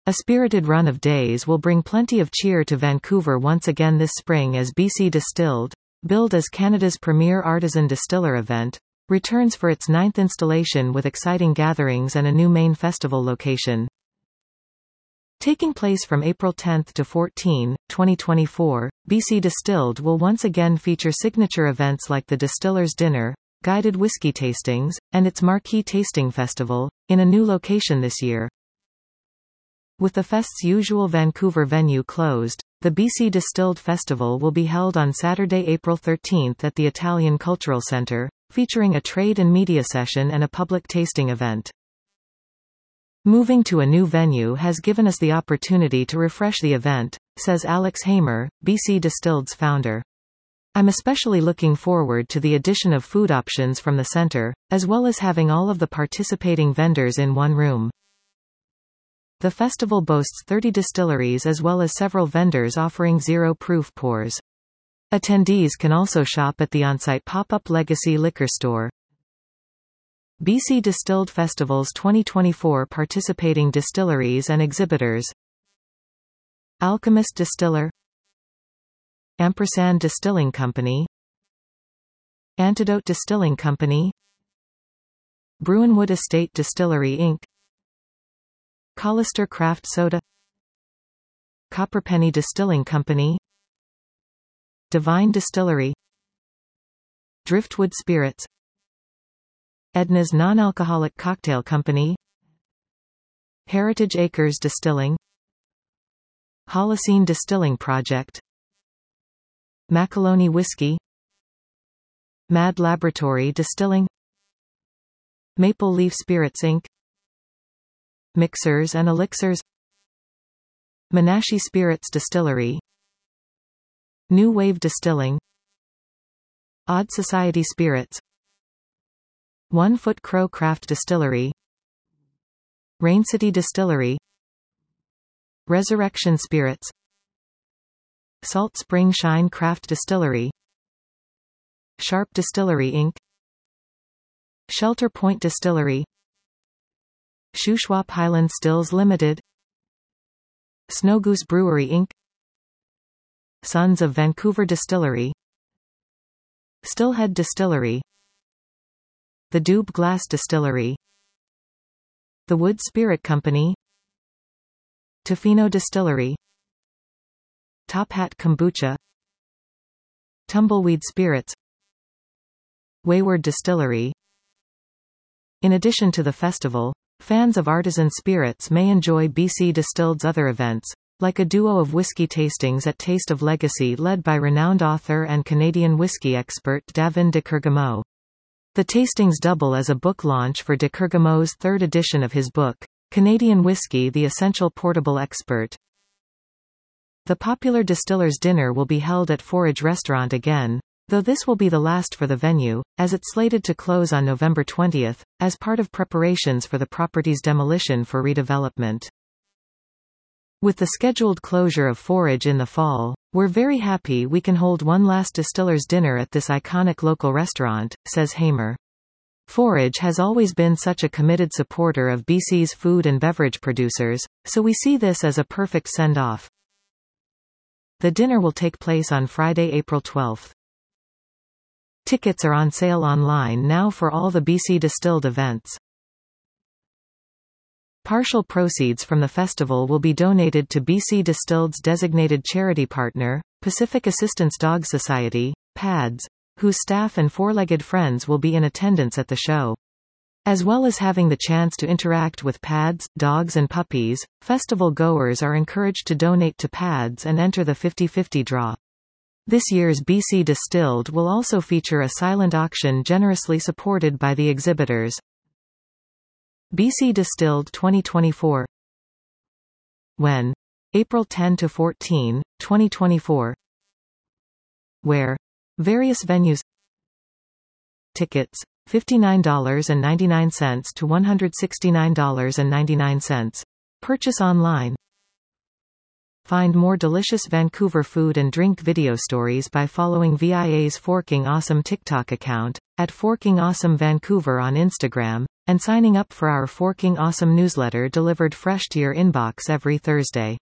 A spirited run of days will bring plenty of cheer to Vancouver once again this spring as BC Distilled, billed as Canada's premier artisan distiller event, returns for its 9th installation with exciting gatherings and a new main festival location. Taking place from April 10 to 14, 2024, BC Distilled will once again feature signature events like the Distiller's Dinner, guided whiskey tastings, and its marquee tasting festival, in a new location this year. With the Fest's usual Vancouver venue closed, the BC Distilled Festival will be held on Saturday, April 13 at the Italian Cultural Centre, featuring a trade and media session and a public tasting event. Moving to a new venue has given us the opportunity to refresh the event, says Alex Hamer, BC Distilled's founder. I'm especially looking forward to the addition of food options from the centre, as well as having all of the participating vendors in one room. The festival boasts 30 distilleries as well as several vendors offering zero-proof pours. Attendees can also shop at the on-site pop-up Legacy liquor store. BC Distilled Festival's 2024 participating distilleries and exhibitors: Alchemist Distiller, Ampersand Distilling Company, Antidote Distilling Company, Bruinwood Estate Distillery Inc., Collister Craft Soda, Copperpenny Distilling Company, Divine Distillery, Driftwood Spirits, Edna's Non-Alcoholic Cocktail Company, Heritage Acres Distilling, Holocene Distilling Project, Macaroni Whiskey, Mad Laboratory Distilling, Maple Leaf Spirits Inc., Mixers and Elixirs, Menashe Spirits Distillery, New Wave Distilling, Odd Society Spirits, One Foot Crow Craft Distillery, Rain City Distillery, Resurrection Spirits, Salt Spring Shine Craft Distillery, Sharp Distillery Inc., Shelter Point Distillery, Shuswap Highland Stills Limited, Snowgoose Brewery Inc., Sons of Vancouver Distillery, Stillhead Distillery, The Dube Glass Distillery, The Wood Spirit Company, Tofino Distillery, Top Hat Kombucha, Tumbleweed Spirits, Wayward Distillery. In addition to the festival, fans of artisan spirits may enjoy BC Distilled's other events, like a duo of whiskey tastings at Taste of Legacy led by renowned author and Canadian whiskey expert Davin de Kergamo. The tastings double as a book launch for de Kergamo's third edition of his book, Canadian Whiskey: The Essential Portable Expert. The popular Distiller's Dinner will be held at Forage Restaurant again, though this will be the last for the venue, as it's slated to close on November 20, as part of preparations for the property's demolition for redevelopment. With the scheduled closure of Forage in the fall, we're very happy we can hold one last Distiller's Dinner at this iconic local restaurant, says Hamer. Forage has always been such a committed supporter of BC's food and beverage producers, so we see this as a perfect send-off. The dinner will take place on Friday, April 12. Tickets are on sale online now for all the BC Distilled events. Partial proceeds from the festival will be donated to BC Distilled's designated charity partner, Pacific Assistance Dog Society, PADS, whose staff and four-legged friends will be in attendance at the show. As well as having the chance to interact with PADS, dogs and puppies, festival goers are encouraged to donate to PADS and enter the 50-50 draw. This year's BC Distilled will also feature a silent auction generously supported by the exhibitors. BC Distilled 2024. When? April 10 to 14, 2024. Where? Various venues. Tickets: $59.99 to $169.99. Purchase online. Find more delicious Vancouver food and drink video stories by following VIA's Forking Awesome TikTok account, @ForkingAwesomeVancouver on Instagram, and signing up for our Forking Awesome newsletter delivered fresh to your inbox every Thursday.